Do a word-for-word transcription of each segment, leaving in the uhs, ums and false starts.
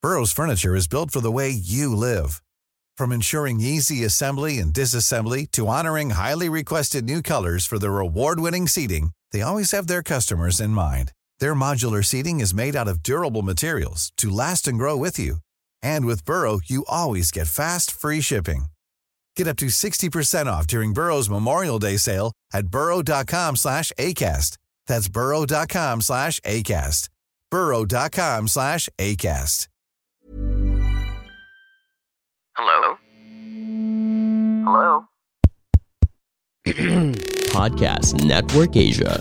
Burrow's furniture is built for the way you live. From ensuring easy assembly and disassembly to honoring highly requested new colors for their award-winning seating, they always have their customers in mind. Their modular seating is made out of durable materials to last and grow with you. And with Burrow, you always get fast, free shipping. Get up to sixty percent off during Burrow's Memorial Day sale at burrow.com slash ACAST. That's burrow.com slash ACAST. burrow.com slash ACAST. Hello? Hello? Podcast Network Asia.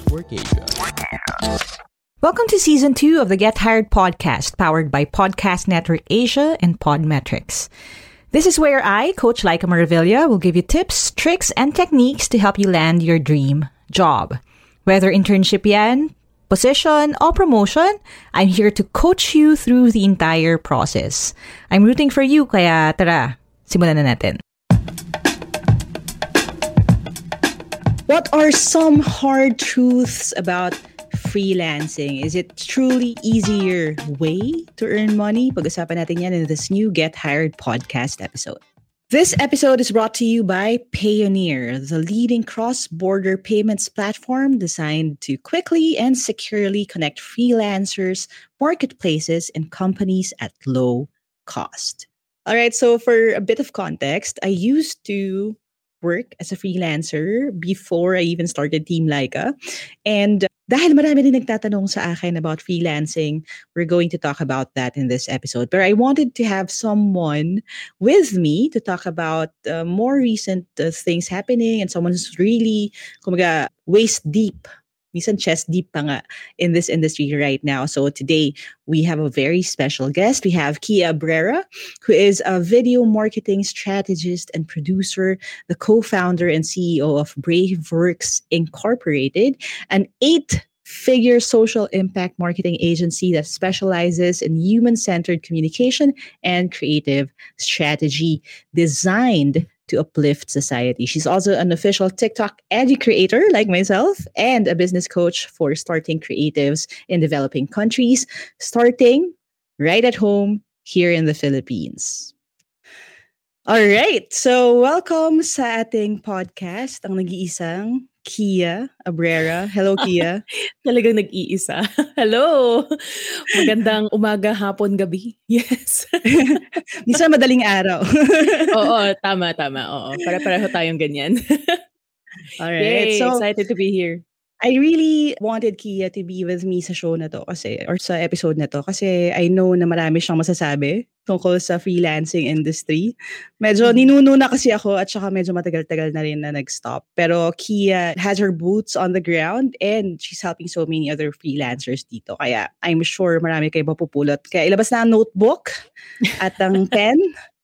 Welcome to Season two of the Get Hired podcast, powered by Podcast Network Asia and Podmetrics. This is where I, Coach Laika Maravilla, will give you tips, tricks, and techniques to help you land your dream job. Whether internship yan, position, or promotion, I'm here to coach you through the entire process. I'm rooting for you, kaya tara, simulan na natin. What are some hard truths about freelancing? Is it truly easier way to earn money? Pag-usapan natin yan in this new Get Hired podcast episode. This episode is brought to you by Payoneer, the leading cross-border payments platform designed to quickly and securely connect freelancers, marketplaces, and companies at low cost. All right, so for a bit of context, I used to work as a freelancer before I even started Team Laika. And dahil marami rin nagtatanong sa akin about freelancing, we're going to talk about that in this episode. But I wanted to have someone with me to talk about uh, more recent uh, things happening and someone who's really, kumaga, waist deep, minsan chest deep pa nga in this industry right now. So today, we have a very special guest. We have Kia Abrera, who is a video marketing strategist and producer, the co-founder and C E O of Braveworks Incorporated, an eight-figure social impact marketing agency that specializes in human-centered communication and creative strategy designed to uplift society. She's also an official TikTok edu-creator like myself and a business coach for starting creatives in developing countries, starting right at home here in the Philippines. All right, so welcome sa ating podcast, ang nag-iisang Kia Abrera. Hello, Kia. Talagang nag-iisa. Hello! Magandang umaga, hapon, gabi. Yes. Minsan madaling araw. Oo, tama, tama. Oo, para-pareho tayong ganyan. Alright. Yay, So, excited to be here. I really wanted Kia to be with me sa show na to kasi, or sa episode na to kasi I know na marami siyang masasabi tungkol sa freelancing industry. Medyo ninuno na kasi ako at saka medyo matagal-tagal na rin na nag-stop. Pero Kia has her boots on the ground and she's helping so many other freelancers dito. Kaya I'm sure marami kayo mapupulot. Kaya ilabas na ang notebook at ang pen.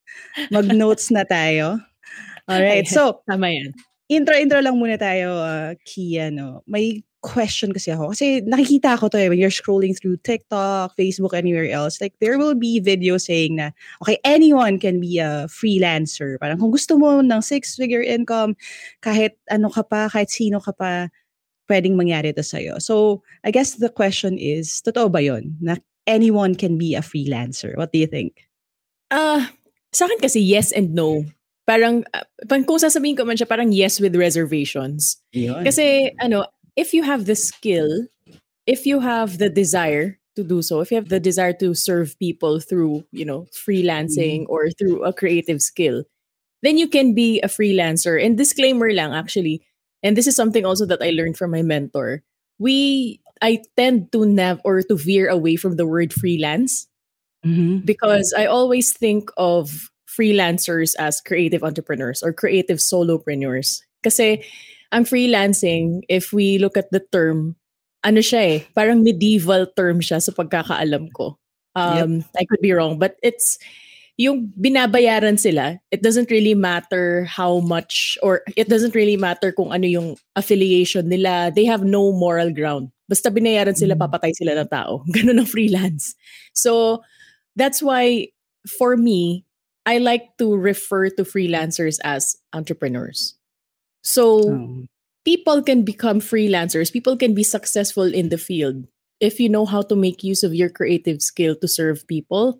Mag-notes na tayo. Alright, so Tama yan. intro-intro lang muna tayo, uh, Kia, no? May question kasi ako. Kasi nakikita ko to eh, when you're scrolling through TikTok, Facebook, anywhere else, like there will be videos saying na, okay, anyone can be a freelancer. Parang kung gusto mo ng six-figure income, kahit ano ka pa, kahit sino ka pa, pwedeng mangyari to sa'yo. So, I guess the question is, totoo ba yun? Na anyone can be a freelancer? What do you think? Ah, uh, sa akin kasi yes and no. Parang, uh, kung sasabihin ko man siya, parang yes with reservations. Yun. Kasi, ano, if you have the skill, if you have the desire to do so, if you have the desire to serve people through, you know, freelancing mm-hmm. or through a creative skill, then you can be a freelancer. And disclaimer lang, actually, and this is something also that I learned from my mentor, we, I tend to nav or to veer away from the word freelance mm-hmm. because I always think of freelancers as creative entrepreneurs or creative solopreneurs. Kasi ang freelancing, if we look at the term, ano siya eh, parang medieval term siya sa pagkakaalam ko. Um, yep. I could be wrong, but it's yung binabayaran sila. It doesn't really matter how much, or it doesn't really matter kung ano yung affiliation nila. They have no moral ground. Basta binayaran sila, papatay sila ng tao. Ganun ang freelance. So that's why, for me, I like to refer to freelancers as entrepreneurs. So oh. people can become freelancers. People can be successful in the field if you know how to make use of your creative skill to serve people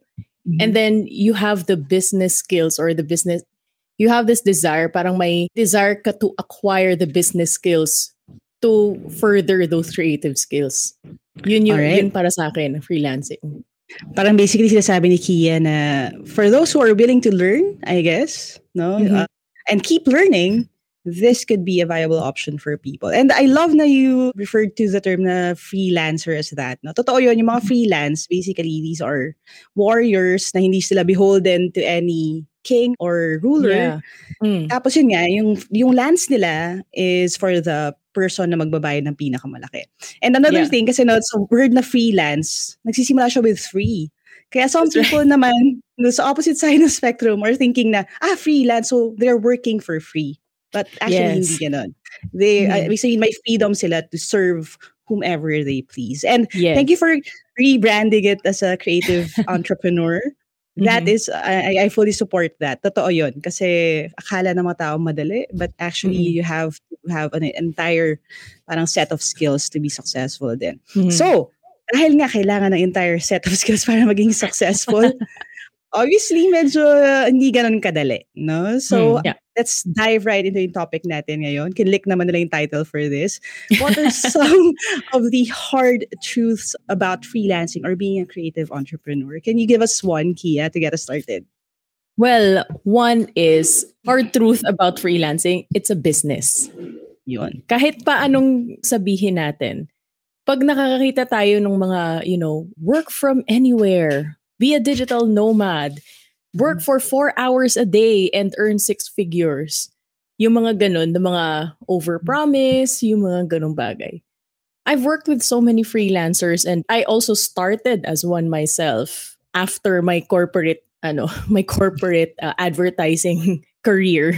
Mm-hmm. And then you have the business skills or the business, you have this desire, parang may desire ka to acquire the business skills to further those creative skills. Yun yun, right. Yun para sa akin, freelancing. Parang basically sinasabi ni Kia na for those who are willing to learn, I guess, no, mm-hmm. uh, and keep learning, this could be a viable option for people. And I love na you referred to the term na freelancer as that. No? Totoo yun, yung mga freelance, basically, these are warriors na hindi sila beholden to any king or ruler. Yeah. Mm. Tapos yun nga, yung, yung lands nila is for the person na magbabayad ng pinakamalaki. And another yeah. thing, kasi no, sa word na freelance, nagsisimula siya with free. Kaya some That's people right. naman, no, sa opposite side of spectrum, are thinking na, ah, freelance, so they're working for free. But actually, yes. hindi ganon. They, mm-hmm. I mean, may freedom sila to serve whomever they please. And yes. thank you for rebranding it as a creative entrepreneur. That mm-hmm. is, I, I fully support that. Totoo yun. Kasi akala ng mga tao madali, but actually mm-hmm. you have to have an entire parang set of skills to be successful din. Mm-hmm. So, dahil nga kailangan ng entire set of skills para maging successful, obviously, medyo uh, hindi ganun kadali, no? So, mm, yeah. let's dive right into yung topic natin ngayon. Kinlik naman nila yung title for this. What are some of the hard truths about freelancing or being a creative entrepreneur? Can you give us one, Kia, to get us started? Well, one is hard truth about freelancing. It's a business. Yun. Kahit pa anong sabihin natin, pag nakakakita tayo ng mga, you know, work from anywhere, be a digital nomad, work for four hours a day and earn six figures. Yung mga ganun, the mga overpromise, yung mga ganung bagay. I've worked with so many freelancers and I also started as one myself after my corporate, ano, my corporate uh, advertising career.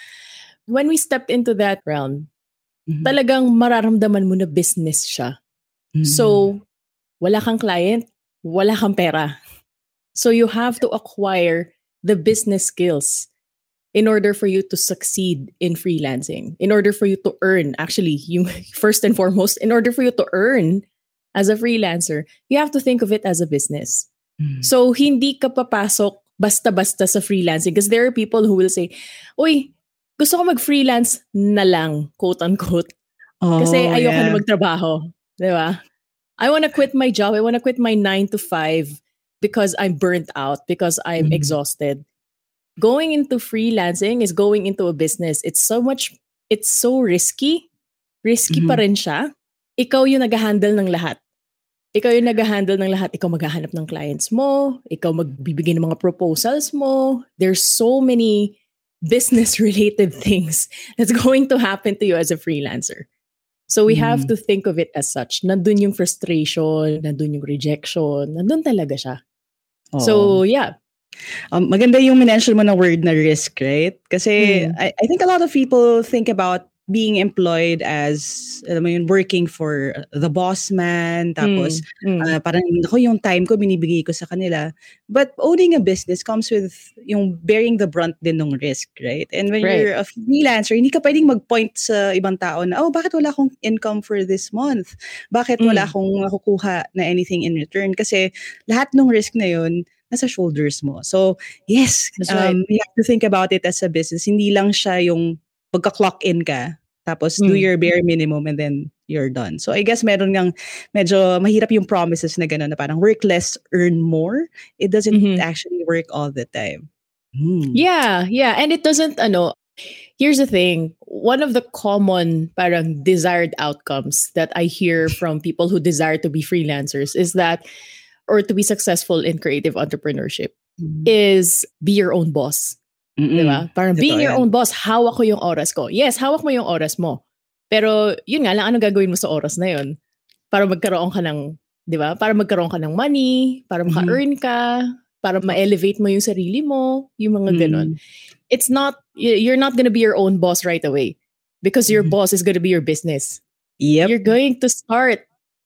When we stepped into that realm, mm-hmm. talagang mararamdaman mo na business siya. Mm-hmm. So, wala kang client, wala kang pera. So you have to acquire the business skills in order for you to succeed in freelancing, in order for you to earn. Actually, you first and foremost, in order for you to earn as a freelancer, you have to think of it as a business. Mm. So hindi ka papasok basta-basta sa freelancing because there are people who will say, "Uy, gusto ko mag-freelance na lang," quote unquote. Oh, kasi ayoko yeah. na magtrabaho, 'di ba? I want to quit my job. I want to quit my nine to five. Because I'm burnt out, because I'm mm-hmm. exhausted. Going into freelancing is going into a business. It's so much, it's so risky. Risky mm-hmm. pa rin siya. Ikaw yung nag-handle ng lahat. Ikaw yung nag-handle ng lahat. Ikaw maghahanap ng clients mo. Ikaw magbibigay ng mga proposals mo. There's so many business-related things that's going to happen to you as a freelancer. So we mm-hmm. have to think of it as such. Nandun yung frustration, nandun yung rejection, nandun talaga siya. Oh. So, yeah. Um, maganda yung minention mo na word na risk, right? Kasi mm. I, I think a lot of people think about being employed as, alam mo yun, working for the boss man, tapos mm. Mm. Uh, parang ako yung time ko binibigay ko sa kanila. But owning a business comes with yung bearing the brunt din ng risk, right? And when right. you're a freelancer, hindi ka pwedeng mag-point sa ibang tao na, oh, bakit wala akong income for this month? Bakit mm. wala akong makukuha na anything in return? Kasi lahat ng risk na yun, nasa shoulders mo. So, yes, um, right. you have to think about it as a business. Hindi lang siya yung pagka-clock in ka, tapos mm. do your bare minimum and then you're done. So I guess meron ngang medyo mahirap yung promises na gano'n na parang work less, earn more. It doesn't mm-hmm. actually work all the time. Mm. Yeah, yeah. And it doesn't, ano, here's the thing. One of the common parang desired outcomes that I hear from people who desire to be freelancers is that, or to be successful in creative entrepreneurship, mm. is be your own boss. Diba? Parang being your own boss, hawak ko yung oras ko. Yes, hawak mo yung oras mo. Pero yun nga lang, anong gagawin mo sa oras na yun? Para magkaroon ka ng, di ba? Para magkaroon ka ng money, para maka-earn ka, para ma-elevate mo yung sarili mo, yung mga ganon. Mm-hmm. It's not, you're not gonna be your own boss right away because your mm-hmm. boss is gonna be your business. Yep. You're going to start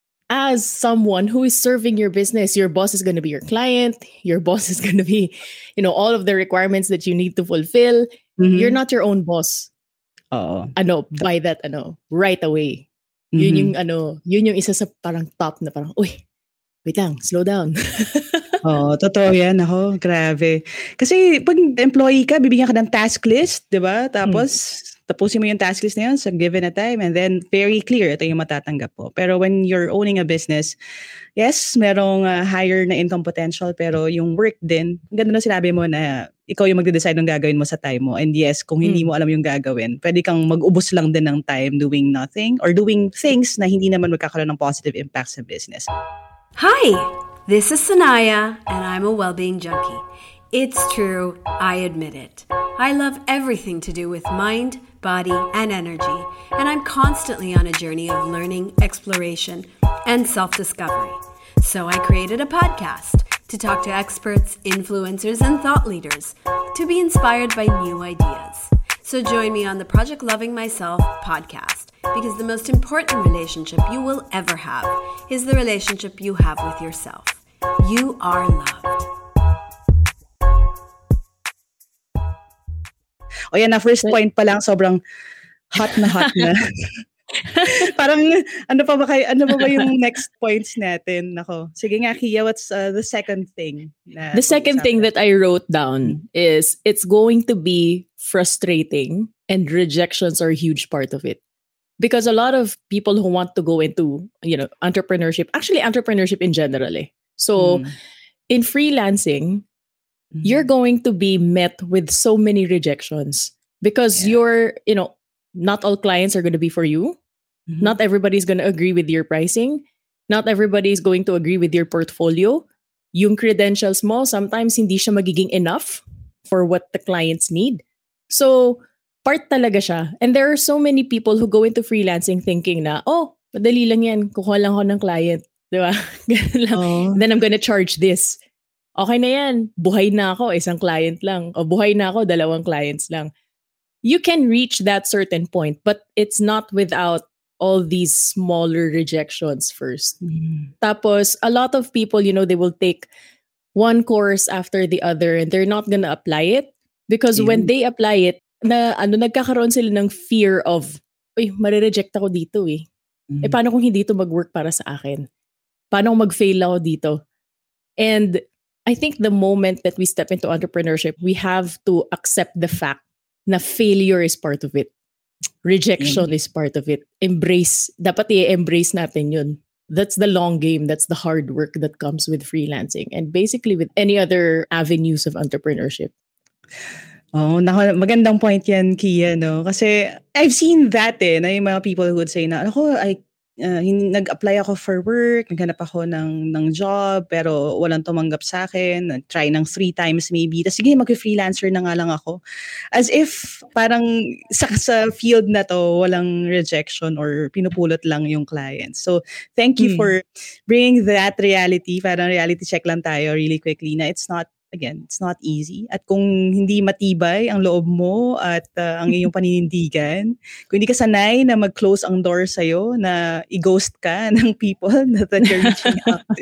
as someone who is serving your business. Your boss is going to be your client. Your boss is going to be, you know, all of the requirements that you need to fulfill. Mm-hmm. You're not your own boss. Oo. Ano, by that, ano, right away. Mm-hmm. Yun yung, ano, yun yung isa sa parang top na parang, uy, wait lang, slow down. Oo, totoo yan. Ako, grabe. Kasi pag employee ka, bibigyan ka ng task list, di ba? Hmm. Tapos, tapusin mo yung task list na yun sa given a time and then very clear, ito yung matatanggap mo. Pero when you're owning a business, yes, merong uh, higher na income potential, pero yung work din, ganda na sinabi mo na ikaw yung magde-decide ng gagawin mo sa time mo. And yes, kung hindi Mm. mo alam yung gagawin, pwede kang mag-ubos lang din ng time doing nothing or doing things na hindi naman magkakaroon ng positive impact sa business. Hi, this is Sanaya, and I'm a well-being junkie. It's true, I admit it. I love everything to do with mind, body, and energy, and I'm constantly on a journey of learning, exploration, and self-discovery. So I created a podcast to talk to experts, influencers, and thought leaders to be inspired by new ideas. So join me on the Project Loving Myself podcast, because the most important relationship you will ever have is the relationship you have with yourself. You are loved. O yan na, first point pa lang, sobrang hot na hot na. Parang, ano pa ba kayo, ano pa ba yung next points natin? Nako. Sige nga, Kia, what's uh, the second thing? Na The second thing that I wrote down is it's going to be frustrating, and rejections are a huge part of it. Because a lot of people who want to go into, you know, entrepreneurship, actually entrepreneurship in general, eh. So, Mm. in freelancing, Mhm. you're going to be met with so many rejections because Yeah. you're, you know, not all clients are going to be for you. Mhm. Not everybody's going to agree with your pricing. Not everybody is going to agree with your portfolio. Yung credentials mo, sometimes hindi siya magiging enough for what the clients need. So, part talaga siya. And there are so many people who go into freelancing thinking na, oh, madali lang yan. Kukuha lang ako ng client. Di ba? Ganun lang. Oh. Then I'm gonna charge this. Okay na yan. Buhay na ako, isang client lang. O buhay na ako, dalawang clients lang. You can reach that certain point, but it's not without all these smaller rejections first. Mm. Tapos, a lot of people, you know, they will take one course after the other and they're not gonna apply it because when Ayun. they apply it, na ano, nagkakaroon sila ng fear of, uy, marireject ako dito eh. Mm. Eh, paano kung hindi ito mag-work para sa akin? Paano kung mag-fail ako dito? And I think the moment that we step into entrepreneurship, we have to accept the fact na failure is part of it. Rejection is part of it. Embrace, dapat i-embrace natin yun. That's the long game. That's the hard work that comes with freelancing and basically with any other avenues of entrepreneurship. Oh, nako, magandang point yan, Kia, no? Kasi I've seen that eh, na yung mga people who would say na, ako, I uh, hin- nag-apply ako for work, naghanap ako ng, ng job, pero walang tumanggap sa akin, nag-try ng three times maybe, tapos sige, mag-freelancer na nga lang ako. As if parang sa, sa field na to, walang rejection or pinupulot lang yung client. So, thank you Hmm. for bringing that reality, parang reality check lang tayo really quickly na it's not, again, it's not easy. At kung hindi matibay ang loob mo at uh, ang iyong paninindigan, kung hindi ka sanay na mag-close ang door sa'yo, na i-ghost ka ng people that you're reaching out to,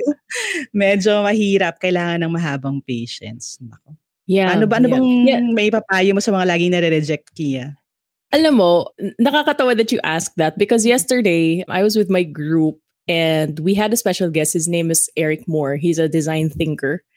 medyo mahirap. Kailangan ng mahabang patience. Nako. Yeah. Ano ba, ano yeah. bang Yeah. may papayo mo sa mga laging nare-reject, Kia? Alam mo, nakakatawa that you asked that because yesterday I was with my group and we had a special guest. His name is Eric Moore. He's a design thinker.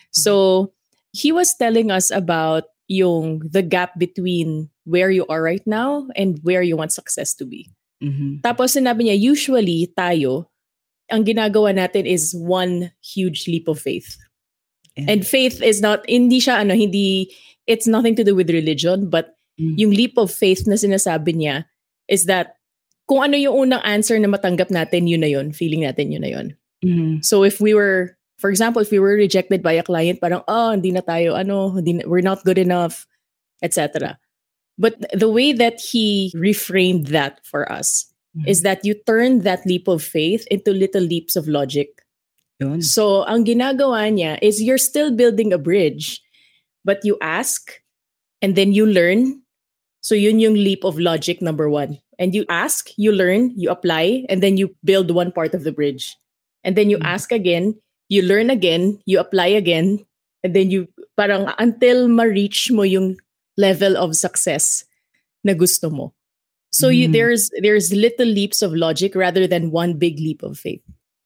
So he was telling us about yung the gap between where you are right now and where you want success to be. Mhm. Tapos sinabi niya, usually tayo, ang ginagawa natin is one huge leap of faith. Yeah. And faith is not, hindi siya, ano, hindi, it's nothing to do with religion, but Mm. yung leap of faith na sinasabi niya is that kung ano yung unang answer na matanggap natin, yun na yun. Feeling natin, yun na yun. Mhm. So if we were, for example, if we were rejected by a client, parang, oh, hindi na tayo, ano, hindi na, we're not good enough, et cetera. But the way that he reframed that for us Mhm. is that you turn that leap of faith into little leaps of logic. Yun. So ang ginagawa niya is you're still building a bridge, but you ask, and then you learn. So yun yung leap of logic number one. And you ask, you learn, you apply, and then you build one part of the bridge. And then you Mhm. ask again, you learn again, you apply again, and then you, parang until ma-reach mo yung level of success na gusto mo. So you, Mm. there's there's little leaps of logic rather than one big leap of faith.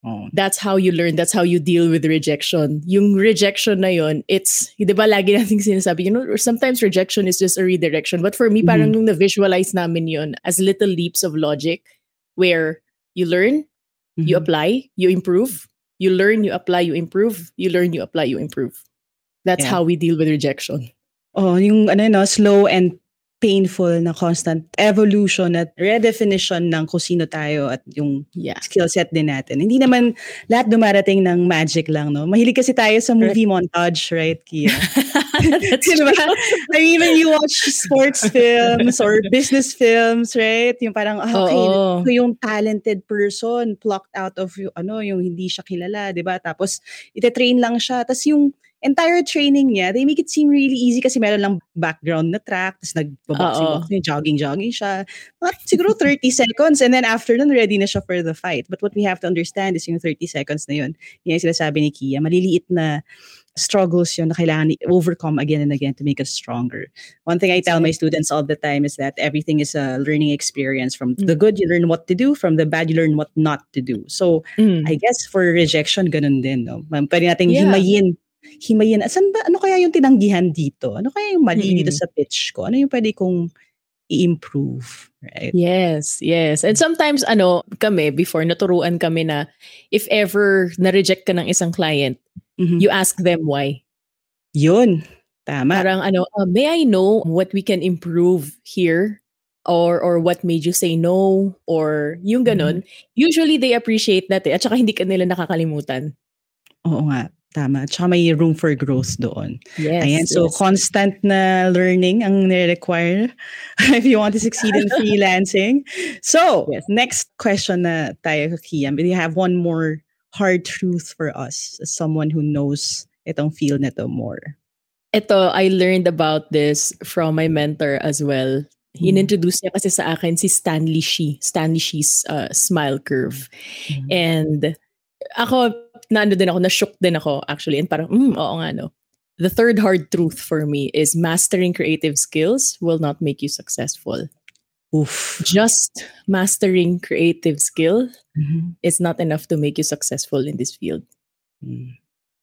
Oh. That's how you learn. That's how you deal with rejection. Yung rejection na yun, it's, di ba lagi nating sinasabi, you know, sometimes rejection is just a redirection. But for me, Mm-hmm. parang nung na-visualize namin yun as little leaps of logic where you learn, Mm-hmm. you apply, you improve. You learn, you apply, you improve. You learn, you apply, you improve. That's Yeah. how we deal with rejection. Oh, yung ano no, slow and painful na constant evolution at redefinition ng kung sino tayo at yung Yeah. skill set din natin. Hindi naman lahat dumarating ng magic lang, no? Mahilig kasi tayo sa movie montage, right, Kia? That's Diba? true. I mean, when you watch sports films or business films, right? Yung parang, ah, okay, Oo. ito yung talented person plucked out of yung, ano, yung hindi siya kilala, di ba? Tapos, ite-train lang siya. Tapos yung entire training niya, they make it seem really easy kasi meron lang background na track, tapos nag-boxing-boxing, jogging-jogging siya. But siguro thirty seconds and then after nun, ready na siya for the fight. But what we have to understand is yung thirty seconds na yun, yun yung sinasabi ni Kia, maliliit na struggles yun na kailangan overcome again and again to make us stronger. One thing I tell my students all the time is that everything is a learning experience. From the good, you learn what to do. From the bad, you learn what not to do. So, Mm. I guess for rejection, ganun din. No? Pwede natin Yeah. himayin himayin. Asan ba, ano kaya yung tinanggihan dito? Ano kaya yung mali dito Mm. sa pitch ko? Ano yung pwede kong i-improve? Right? Yes, yes. And sometimes, ano, kami, before, naturuan kami na if ever na-reject ka ng isang client, Mhm. you ask them why. Yun. Tama. Parang, ano, uh, may I know what we can improve here? Or or what made you say no? Or yung ganun. Usually, they appreciate that eh. At saka hindi ka nila nakakalimutan. Oo nga. Tama. Tsaka may room for growth doon. Yes. Ayan. So, yes. constant na learning ang nire-require if you want to succeed in freelancing. So, Yes. next question na tayo, Kia. We have one more hard truth for us as someone who knows itong field na to more. Ito, I learned about this from my mentor as well. In-introduce niya kasi sa akin si Stanley Shi. Stanley Shi's uh, smile curve. Mm. And ako, naano din ako, na-shook din ako actually. And parang, mm, oo nga no. The third hard truth for me is mastering creative skills will not make you successful. Oof. Just mastering creative skill Mhm. is not enough to make you successful in this field. Mm.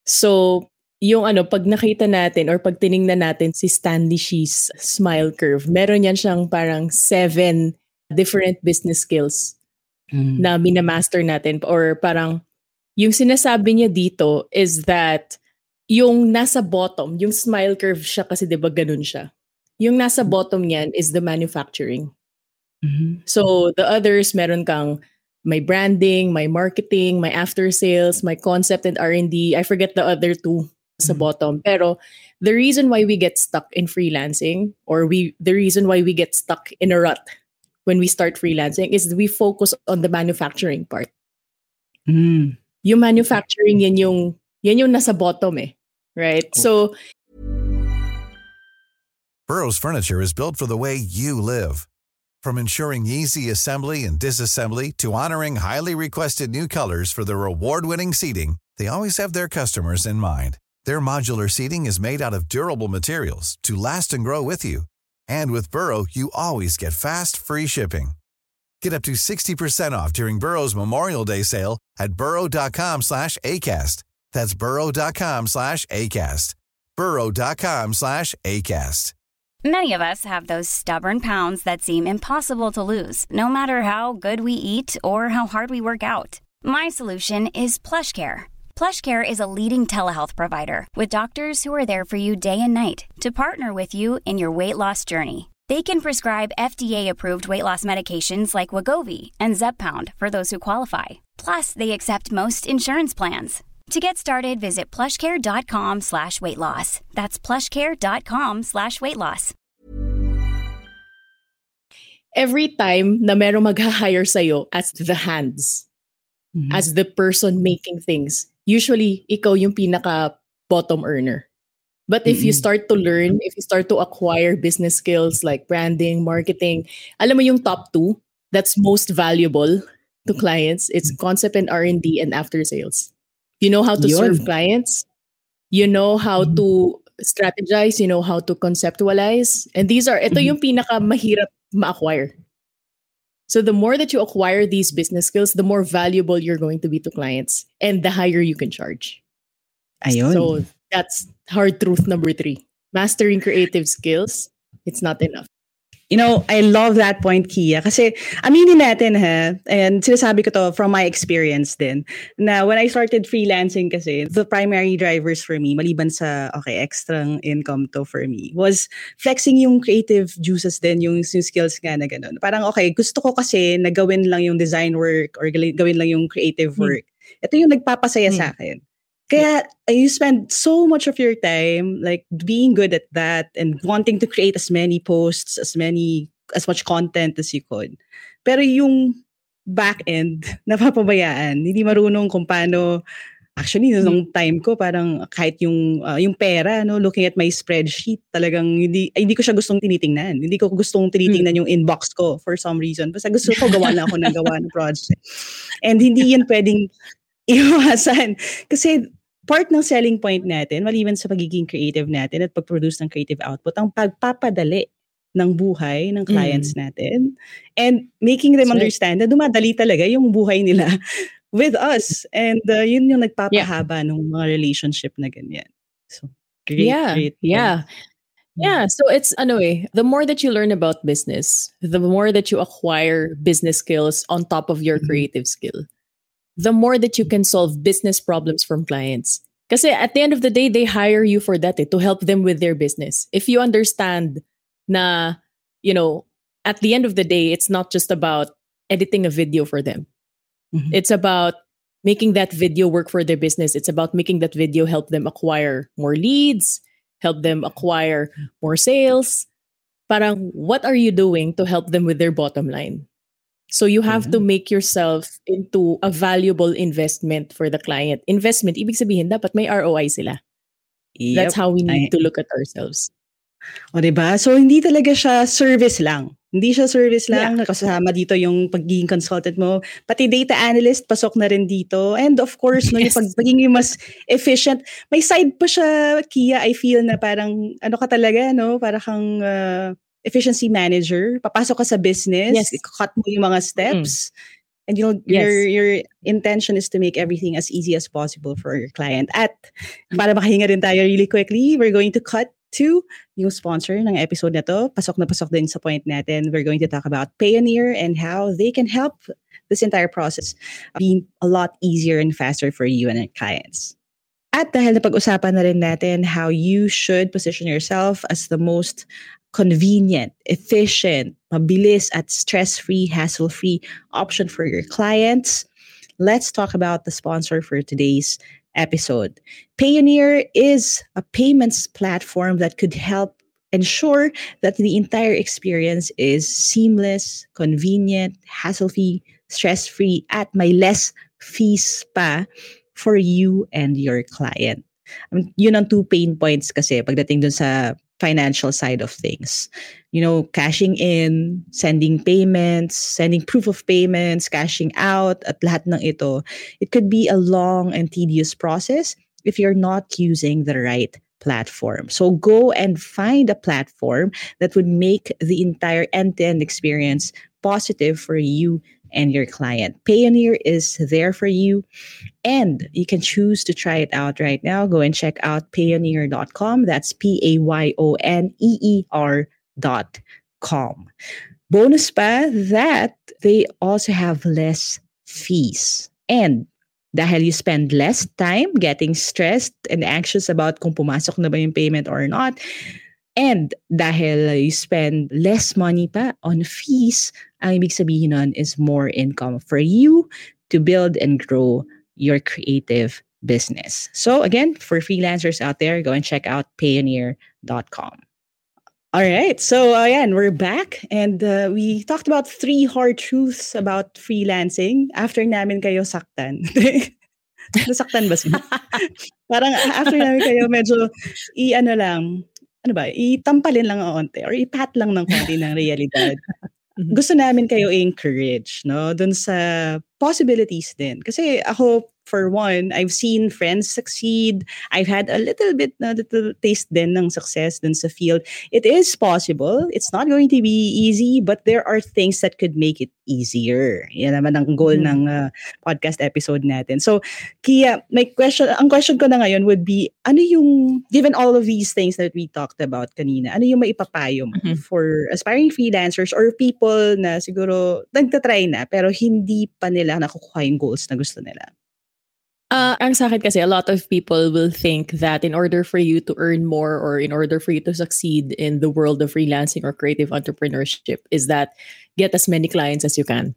So, yung ano, pag nakita natin or pag tiningnan natin si Stanley Shi's smile curve, meron yan siyang parang seven different business skills Mm. na minamaster natin. Or parang, yung sinasabi niya dito is that yung nasa bottom, yung smile curve siya kasi diba ganun siya. Yung nasa bottom niyan is the manufacturing. Mhm. So, the others, meron kang my branding, my marketing, my after sales, my concept and R and D. I forget the other two sa bottom. Pero the reason why we get stuck in freelancing or we the reason why we get stuck in a rut when we start freelancing is we focus on the manufacturing part. Mm. Yung manufacturing, yan yung, yan yung nasa bottom eh. Right? So, Burrow's furniture is built for the way you live. From ensuring easy assembly and disassembly to honoring highly requested new colors for their award-winning seating, they always have their customers in mind. Their modular seating is made out of durable materials to last and grow with you. And with Burrow, you always get fast, free shipping. Get up to sixty percent off during Burrow's Memorial Day sale at burrow.com slash ACAST. That's burrow.com slash ACAST. burrow.com slash ACAST. Many of us have those stubborn pounds that seem impossible to lose, no matter how good we eat or how hard we work out. My solution is PlushCare. PlushCare is a leading telehealth provider with doctors who are there for you day and night to partner with you in your weight loss journey. They can prescribe F D A-approved weight loss medications like Wegovy and Zepbound for those who qualify. Plus, they accept most insurance plans. To get started, visit plushcare.com slash weight loss. That's plushcare.com slash weight loss. every time na merong mag-hire sa'yo as the hands, Mhm. as the person making things, usually, ikaw yung pinaka-bottom earner. But if you Mm-mm. start to learn, if you start to acquire business skills like branding, marketing, alam mo yung top two that's most valuable to clients, it's concept and R and D and after sales. You know how to Yun. serve clients. You know how Mhm. to strategize. You know how to conceptualize. And these are, ito Mhm. yung pinaka mahirap ma-acquire. So the more that you acquire these business skills, the more valuable you're going to be to clients and the higher you can charge. Ayun. So that's hard truth number three. Mastering creative skills, it's not enough. You know, I love that point, Kia. Kasi aminin natin ha, and sinasabi ko to from my experience din, na when I started freelancing kasi, the primary drivers for me, maliban sa, okay, extra income to for me, was flexing yung creative juices din, yung, yung skills nga na ganun. Parang, okay, gusto ko kasi na gawin lang yung design work or gawin lang yung creative work. Hmm. Ito yung nagpapasaya hmm. sa akin. Kaya you spend so much of your time like being good at that and wanting to create as many posts, as many, as much content as you could. Pero yung back end, napapabayaan. Hindi marunong kung paano, actually, nung time ko, parang kahit yung, uh, yung pera, no, looking at my spreadsheet, talagang hindi, ay, hindi ko siya gustong tinitingnan. Hindi ko gustong tinitingnan yung inbox ko for some reason. Basta gusto ko gawa na ako ng gawa ng project. And hindi yan pwedeng iwasan. Kasi part ng selling point natin, maliban sa pagiging creative natin at pag-produce ng creative output, ang pagpapadali ng buhay ng clients mm. natin and making them That's understand right. na dumadali talaga yung buhay nila with us. And uh, yun yung nagpapahaba yeah. ng mga relationship na ganyan. So, great, yeah. great. Yeah. Yeah. So it's, ano eh, the more that you learn about business, the more that you acquire business skills on top of your mm-hmm. creative skill, the more that you can solve business problems from clients. Kasi at the end of the day, they hire you for that, eh, to help them with their business. If you understand na, you know, at the end of the day, it's not just about editing a video for them. Mm-hmm. It's about making that video work for their business. It's about making that video help them acquire more leads, help them acquire more sales. Parang, what are you doing to help them with their bottom line? So you have yeah. to make yourself into a valuable investment for the client. Investment, ibig sabihin, dapat may R O I sila. Yep. That's how we need I, to look at ourselves. O diba? So hindi talaga siya service lang. Hindi siya service lang. Yeah. Nakasama dito yung pagiging consultant mo. Pati data analyst, pasok na rin dito. And of course, no, yes. yung pag, pagiging mas efficient. May side pa siya, Kia, I feel na parang, ano ka talaga, no? Parang kang uh, efficiency manager. Papasok ka sa business. Yes. Cut mo yung mga steps. Mm. And you know, yes. your your intention is to make everything as easy as possible for your client. At para makahinga rin tayo really quickly, we're going to cut to yung sponsor ng episode na to. Pasok na pasok din sa point natin. We're going to talk about Payoneer and how they can help this entire process be a lot easier and faster for you and your clients. At dahil napag-usapan na rin natin how you should position yourself as the most convenient, efficient, mabilis at stress-free, hassle-free option for your clients, let's talk about the sponsor for today's episode. Payoneer is a payments platform that could help ensure that the entire experience is seamless, convenient, hassle-free, stress-free, at may less fees pa for you and your client. Um, yun ang two pain points kasi pagdating dun sa financial side of things. You know, cashing in, sending payments, sending proof of payments, cashing out, at lahat ng ito. It could be a long and tedious process if you're not using the right platform. So go and find a platform that would make the entire end-to-end experience positive for you and your client. Payoneer is there for you, and you can choose to try it out right now. Go and check out payoneer dot com. That's P A Y O N E E R dot com. Bonus pa that they also have less fees. And dahil you spend less time getting stressed and anxious about kung pumasok na ba yung payment or not, and dahil you spend less money pa on fees, ang ibig sabihin nun is more income for you to build and grow your creative business. So again, for freelancers out there, go and check out payoneer dot com. All right. So ayan, we're back. And uh, we talked about three hard truths about freelancing. After namin kayo saktan. Nasaktan ba siya? Parang after namin kayo medyo i-ano lang, ano ba, itampalin lang ang onte or ipat lang ng konti ng realidad. Gusto namin kayo i-encourage, no? Dun sa possibilities din. Kasi ako, for one, I've seen friends succeed. I've had a little bit, a little taste din ng success dun sa field. It is possible. It's not going to be easy, but there are things that could make it easier. Yan naman ang goal Mm-hmm. ng uh, podcast episode natin. So, Kia, my question, ang question ko na ngayon would be, ano yung, given all of these things that we talked about kanina, ano yung maipapayo mo Mm-hmm. for aspiring freelancers or people na siguro nagtatry na pero hindi pa nila nakukuha yung goals na gusto nila? Uh, ang sa akin kasi, a lot of people will think that in order for you to earn more or in order for you to succeed in the world of freelancing or creative entrepreneurship is that get as many clients as you can.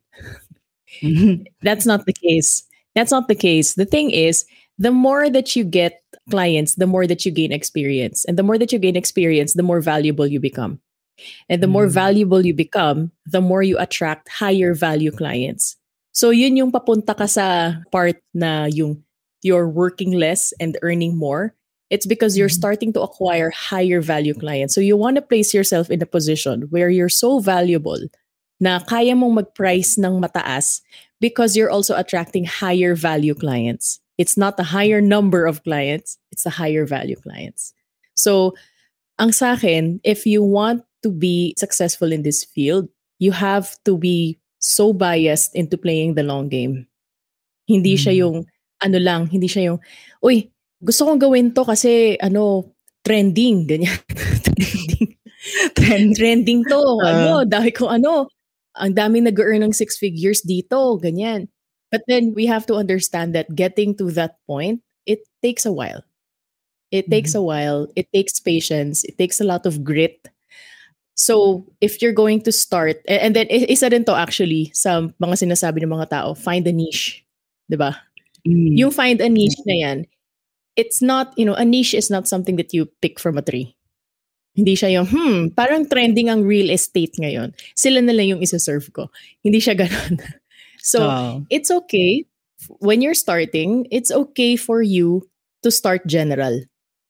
That's not the case. That's not the case. The thing is, the more that you get clients, the more that you gain experience. And the more that you gain experience, the more valuable you become. And the more valuable you become, the more you attract higher value clients. So yun yung papunta ka sa part na yung you're working less and earning more. It's because you're starting to acquire higher value clients. So you want to place yourself in a position where you're so valuable na kaya mong mag-price ng mataas because you're also attracting higher value clients. It's not a higher number of clients, it's a higher value clients. So ang sa akin, if you want to be successful in this field, you have to be so biased into playing the long game. Hindi siya yung, ano lang, hindi siya yung, uy, gusto kong gawin to kasi, ano, trending, ganyan. trending. Trend, trending to, uh, ano, dahil ko, ano, ang daming nag-earn ng six figures dito, ganyan. But then we have to understand that getting to that point, it takes a while. It mm-hmm. takes a while. It takes patience. It takes a lot of grit. So, if you're going to start, and then isa din to actually sa mga sinasabi ng mga tao, find a niche. Diba? Mm. Yung find a niche na yan, it's not, you know, a niche is not something that you pick from a tree. Hindi siya yung, hmm, parang trending ang real estate ngayon. Sila na lang yung isa-serve ko. Hindi siya ganun. So, oh. It's okay. When you're starting, it's okay for you to start general.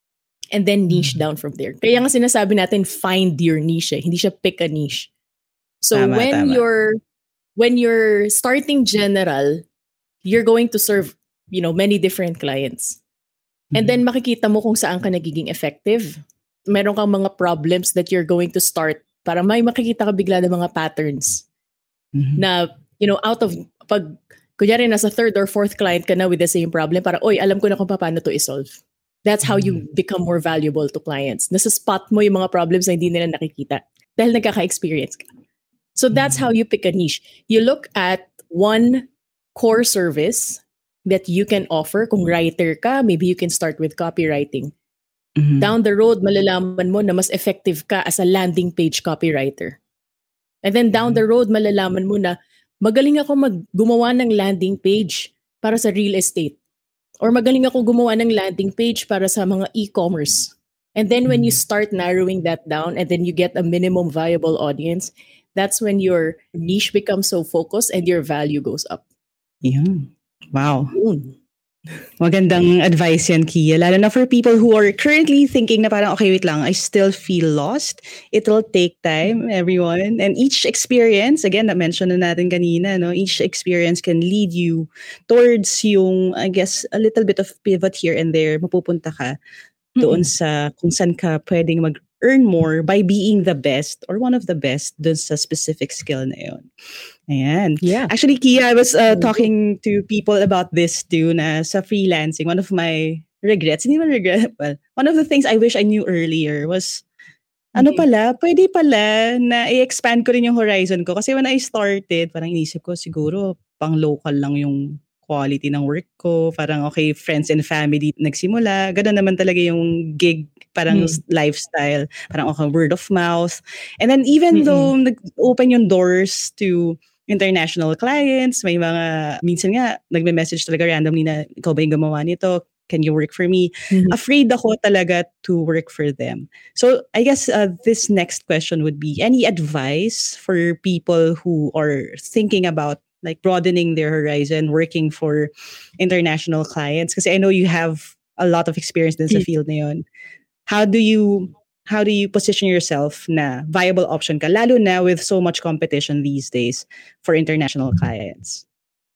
And then niche down from there. Kaya nga sinasabi natin, find your niche. Eh. Hindi siya pick a niche. So tama, when tama. you're when you're starting general, you're going to serve, you know, many different clients. Mm-hmm. And then makikita mo kung saan ka nagiging effective. Meron kang mga problems that you're going to start. Para may makikita ka bigla ng mga patterns. Mm-hmm. Na, you know, out of, pag, kunyari nasa third or fourth client ka na with the same problem, para, oy, alam ko na kung paano to isolve. That's how you become more valuable to clients. Nasa spot mo yung mga problems na hindi nila nakikita dahil nagkaka-experience ka. So that's how you pick a niche. You look at one core service that you can offer. Kung writer ka, maybe you can start with copywriting. Mm-hmm. Down the road, malalaman mo na mas effective ka as a landing page copywriter. And then down the road, malalaman mo na magaling ako mag gumawa ng landing page para sa real estate. Or magaling ako gumawa ng landing page para sa mga e-commerce. And then when you start narrowing that down and then you get a minimum viable audience, that's when your niche becomes so focused and your value goes up. Yeah. Wow. Yun. Magandang advice yan, Kia. Lalo na for people who are currently thinking na parang, okay, wait lang, I still feel lost. It'll take time, everyone. And each experience, again, na-mention na natin kanina, no? Each experience can lead you towards yung, I guess, a little bit of pivot here and there. Mapupunta ka doon mm-hmm. sa kung saan ka pwedeng mag-earn more by being the best or one of the best doon sa specific skill na yun. Ayan. Yeah. Actually, Kia, I was uh, talking to people about this too na sa freelancing. One of my regrets, hindi man regret, well, one of the things I wish I knew earlier was, mm-hmm. ano pala, pwede pala na i-expand ko rin yung horizon ko. Kasi when I started, parang inisip ko siguro pang local lang yung quality ng work ko. Parang okay, friends and family nagsimula. Ganun naman talaga yung gig, parang mm. lifestyle. Parang okay, word of mouth. And then even mm-hmm. though nag-open yung doors to international clients, may mga, minsan nga, nagme-message talaga randomly na, ikaw ba yung gumawa nito? Can you work for me? Mm-hmm. Afraid ako talaga to work for them. So I guess uh, this next question would be, any advice for people who are thinking about like broadening their horizon, working for international clients? Kasi I know you have a lot of experience in sa field na yun. How do you how do you position yourself na viable option ka, lalo na with so much competition these days for international clients?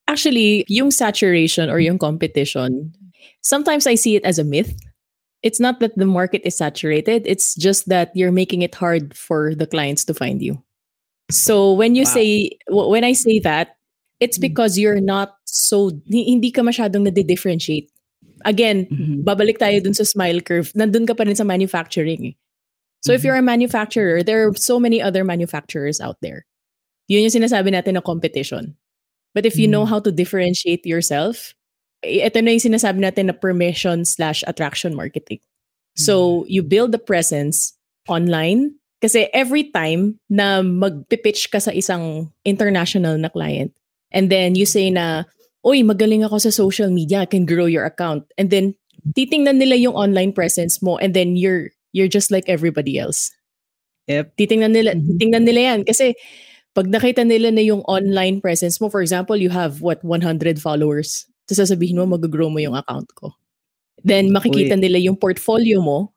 Actually, yung saturation or yung competition, sometimes I see it as a myth. It's not that the market is saturated. It's just that you're making it hard for the clients to find you. So when you Wow. say, w- when I say that, it's because you're not so, hi- hindi ka masyadong nade-differentiate. Again, Mhm. babalik tayo dun sa smile curve. Nandun ka pa rin sa manufacturing. eh. So if you're a manufacturer, there are so many other manufacturers out there. Yun yung sinasabi natin na competition. But if you know how to differentiate yourself, i- ito na yung sinasabi natin na permission slash attraction marketing. So you build the presence online kasi every time na magpipitch ka sa isang international na client and then you say na, oy, magaling ako sa social media, I can grow your account. And then titingnan nila yung online presence mo and then you're you're just like everybody else. Yep. Titingnan nila, titingnan nila yan kasi pag nakita nila na yung online presence mo, for example, you have what, one hundred followers. Tapos sasabihin mo, mag-grow mo yung account ko. Then makikita nila yung portfolio mo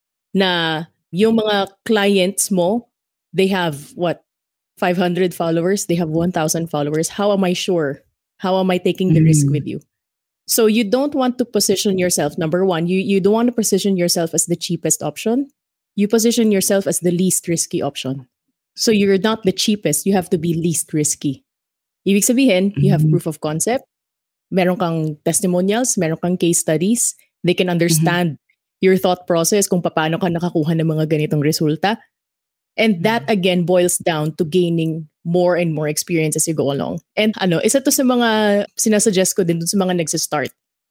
na yung mga clients mo, they have what, five hundred followers, they have one thousand followers. How am I sure? How am I taking the risk with you? So you don't want to position yourself, number one, you, you don't want to position yourself as the cheapest option. You position yourself as the least risky option. So you're not the cheapest, you have to be least risky. Ibig sabihin, you have proof of concept, meron kang testimonials, meron kang case studies, they can understand your thought process kung paano ka nakakuha ng mga ganitong resulta. And that again boils down to gaining more and more experience as you go along. And ano, isa to sa mga sinasuggest ko din dun sa mga nagsistart.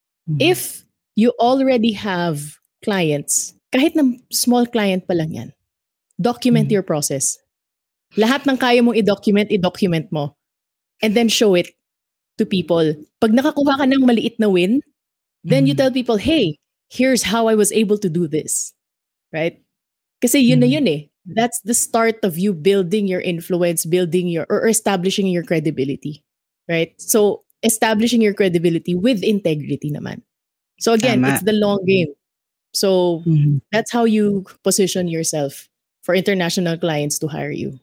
If you already have clients, kahit na small client pa lang yan, document your process. Lahat ng kaya mong i-document, i-document mo. And then show it to people. Pag nakakuha ka ng maliit na win, then you tell people, hey, here's how I was able to do this. Right? Kasi yun na yun eh. That's the start of you building your influence, building your, or establishing your credibility. Right? So, establishing your credibility with integrity naman. So again, Tama. it's the long game. So, that's how you position yourself for international clients to hire you.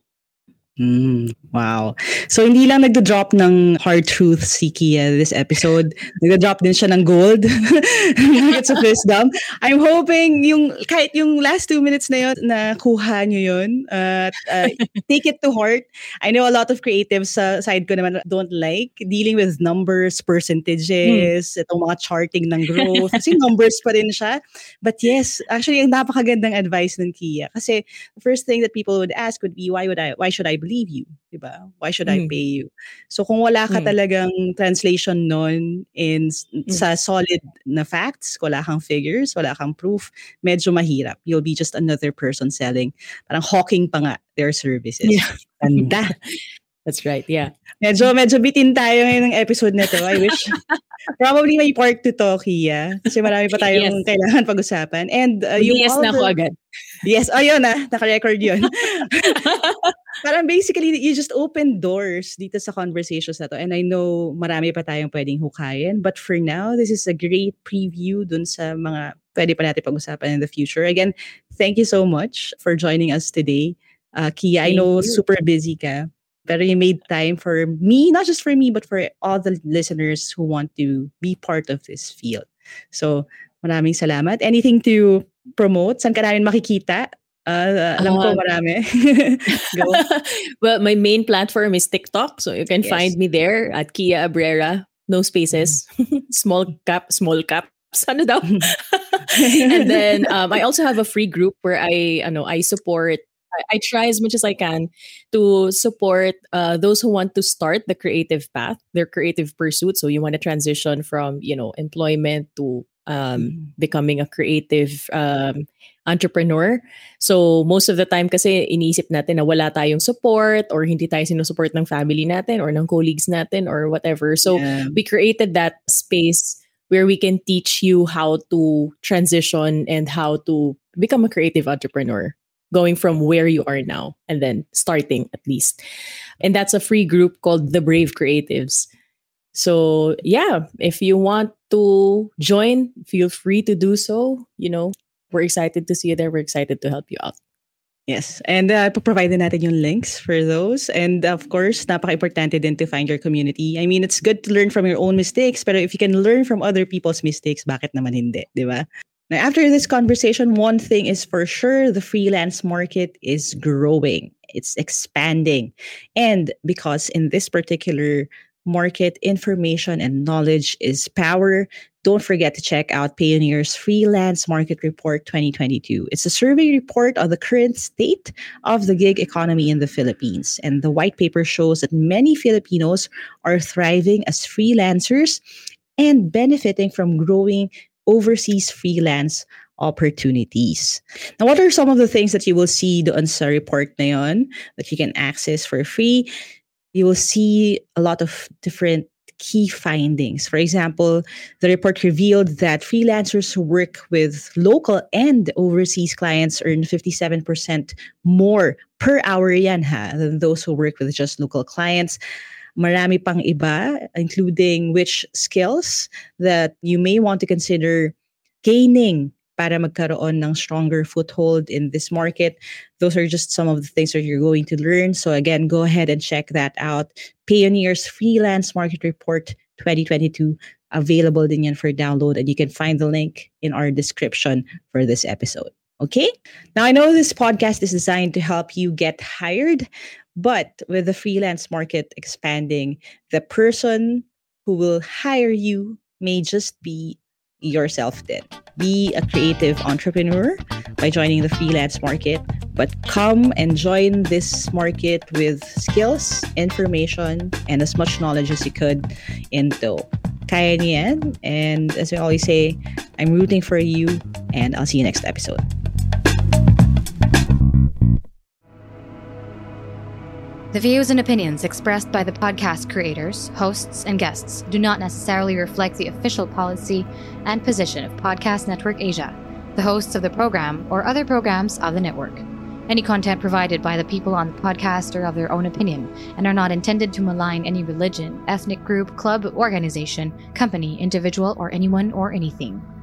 Mm, wow. So, hindi lang nagdo-drop ng hard truths si Kia this episode. Nagdo-drop din siya ng gold. Nuggets of wisdom. I'm hoping yung, kahit yung last two minutes na yun, na kuha nyo yun. Uh, uh, take it to heart. I know a lot of creatives sa side ko naman don't like dealing with numbers, percentages, hmm. itong mga charting ng growth. Kasi numbers pa rin siya. But yes, actually, ang napakagandang advice ng Kia. Kasi the first thing that people would ask would be, why would I, why should I believe you, diba? Why should mm. I pay you? So kung wala ka mm. talagang translation nun in mm. sa solid na facts, wala kang figures, wala kang proof, medyo mahirap. You'll be just another person selling, parang hawking pa nga their services. Yeah. Ganda. That's right, yeah. Medyo, medyo bitin tayo ngayon ng episode na to. I wish probably may part to to, Kia. Kasi marami pa tayong yes. kailangan pag-usapan. And uh, yung yes na the... ako agad. Yes, ayun na, naka-record yun. Parang basically, you just open doors dito sa conversations na to. And I know marami pa tayong pwedeng hukayin. But for now, this is a great preview dun sa mga pwede pa natin pag-usapan in the future. Again, thank you so much for joining us today. Uh, Kia, thank I know you. super busy ka. Pero you made time for me, not just for me, but for all the listeners who want to be part of this field. So, maraming salamat. Anything to promote? Saan ka namin makikita? Uh, alam ko marami. Go. Well, my main platform is TikTok. So, you can yes. find me there at Kia Abrera. No spaces. small cap, small cap. Ano daw? And then, um, I also have a free group where I, ano, I support I try as much as I can to support uh, those who want to start the creative path, their creative pursuit. So you want to transition from, you know, employment to um, mm. becoming a creative um, entrepreneur. So most of the time kasi iniisip natin na wala tayong support or hindi tayo sinusupport ng family natin or ng colleagues natin or whatever. So yeah. we created that space where we can teach you how to transition and how to become a creative entrepreneur. Going from where you are now and then starting at least. And that's a free group called The Brave Creatives. So yeah, if you want to join, feel free to do so. You know, we're excited to see you there. We're excited to help you out. Yes. And uh, provide natin yung links for those. And of course, napaka-importante din to find your community. I mean, it's good to learn from your own mistakes, but if you can learn from other people's mistakes, bakit naman hindi, di ba? Now, after this conversation, one thing is for sure, the freelance market is growing. It's expanding. And because in this particular market, information and knowledge is power, don't forget to check out Payoneer's Freelance Market Report twenty twenty-two. It's a survey report on the current state of the gig economy in the Philippines. And the white paper shows that many Filipinos are thriving as freelancers and benefiting from growing overseas freelance opportunities. Now, what are some of the things that you will see doon sa report na yon that you can access for free? You will see a lot of different key findings. For example, the report revealed that freelancers who work with local and overseas clients earn fifty-seven percent more per hour yan ha, than those who work with just local clients. Marami pang iba, including which skills that you may want to consider gaining para magkaroon ng stronger foothold in this market. Those are just some of the things that you're going to learn. So again, go ahead and check that out. Payoneer's Freelance Market Report twenty twenty-two, available din yan for download, and you can find the link in our description for this episode. Okay? Now, I know this podcast is designed to help you get hired, but with the freelance market expanding, the person who will hire you may just be yourself then. Be a creative entrepreneur by joining the freelance market, but come and join this market with skills, information, and as much knowledge as you could in tow. Kaya niyan. And as I always say, I'm rooting for you, and I'll see you next episode. The views and opinions expressed by the podcast creators, hosts, and guests do not necessarily reflect the official policy and position of Podcast Network Asia, the hosts of the program, or other programs of the network. Any content provided by the people on the podcast are of their own opinion and are not intended to malign any religion, ethnic group, club, organization, company, individual, or anyone or anything.